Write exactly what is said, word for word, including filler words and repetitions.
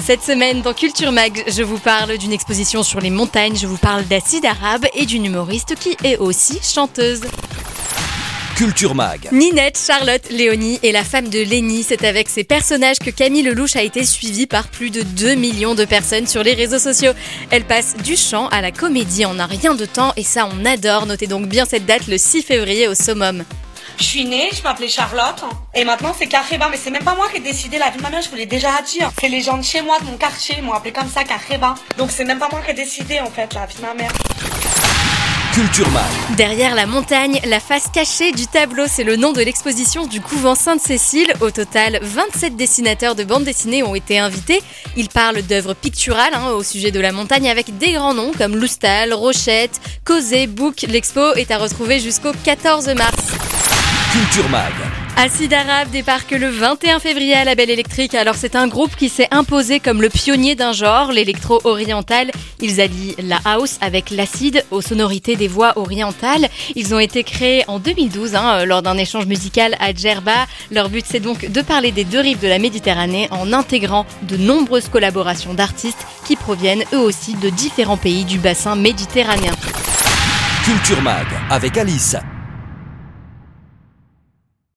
Cette semaine, dans Culture Mag, je vous parle d'une exposition sur les montagnes, je vous parle d'Acide Arabe et d'une humoriste qui est aussi chanteuse. Culture Mag. Ninette, Charlotte, Léonie et la femme de Lénie, c'est avec ces personnages que Camille Lelouch a été suivie par plus de deux millions de personnes sur les réseaux sociaux. Elle passe du chant à la comédie en un rien de temps et ça on adore. Notez donc bien cette date le six février au Summum. Je suis née, je m'appelais Charlotte et maintenant c'est Carreba, mais c'est même pas moi qui ai décidé, la vie de ma mère je vous l'ai déjà dit. C'est les gens de chez moi, de mon quartier, ils m'ont appelé comme ça Carreba. Donc c'est même pas moi qui ai décidé en fait, la vie de ma mère. Culture Mag. Derrière la montagne, la face cachée du tableau, c'est le nom de l'exposition du couvent Sainte-Cécile. Au total, vingt-sept dessinateurs de bande dessinée ont été invités. Ils parlent d'œuvres picturales hein, au sujet de la montagne avec des grands noms comme Loustal, Rochette, Causé, Bouc. L'expo est à retrouver jusqu'au quatorze mars. Culture Mag. Acide Arabe débarque le vingt et un février à la Belle Électrique. Alors c'est un groupe qui s'est imposé comme le pionnier d'un genre, l'électro-oriental. Ils allient la house avec l'acide aux sonorités des voix orientales. Ils ont été créés en deux mille douze hein, lors d'un échange musical à Djerba. Leur but c'est donc de parler des deux rives de la Méditerranée en intégrant de nombreuses collaborations d'artistes qui proviennent eux aussi de différents pays du bassin méditerranéen. Culture Mag avec Alice.